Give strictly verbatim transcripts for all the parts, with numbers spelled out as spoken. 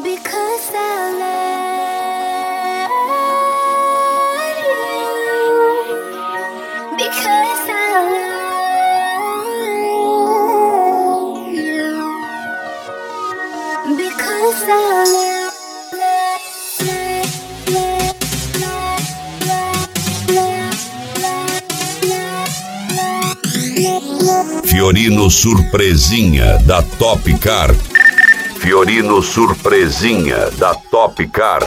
Because I love you. Because I love you. Because I love, love, love, love, love, love. Fiorino Surpresinha da Top Car. Fiorino Surpresinha da Top Car.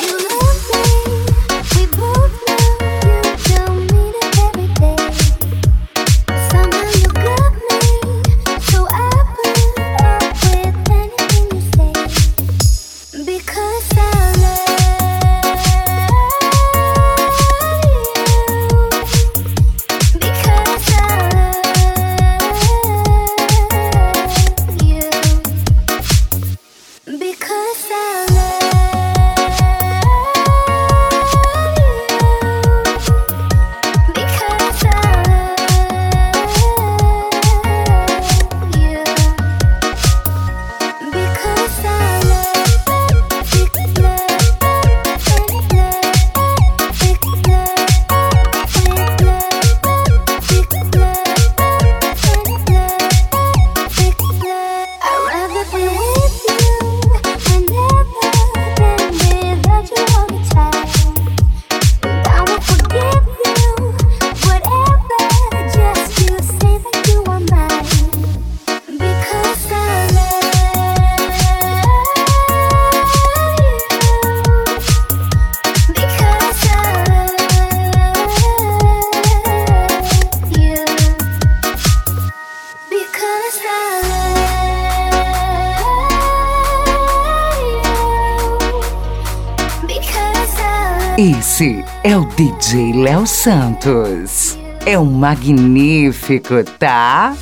Esse é o D J Léo Santos. É um magnífico, tá?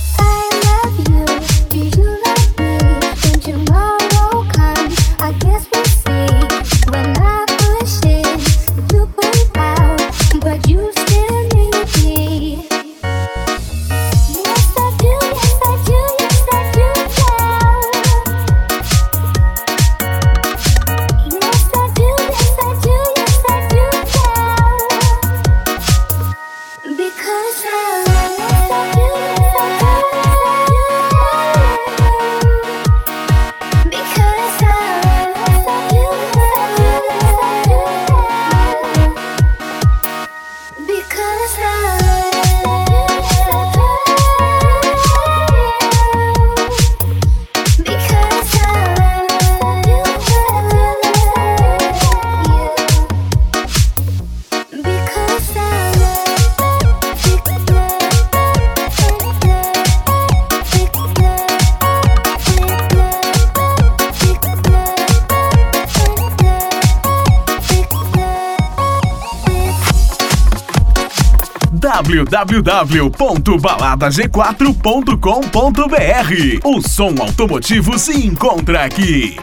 w w w ponto balada g quatro ponto com ponto b r. O som automotivo se encontra aqui.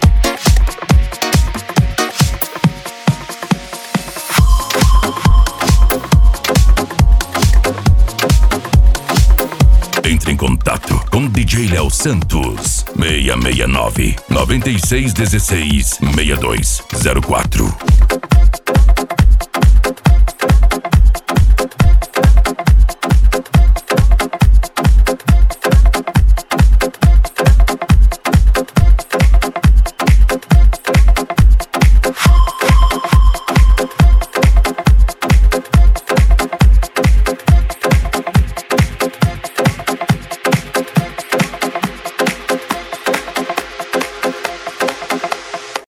Entre em contato com D J Léo Santos. seis seis nove, nove seis um seis, seis dois zero quatro.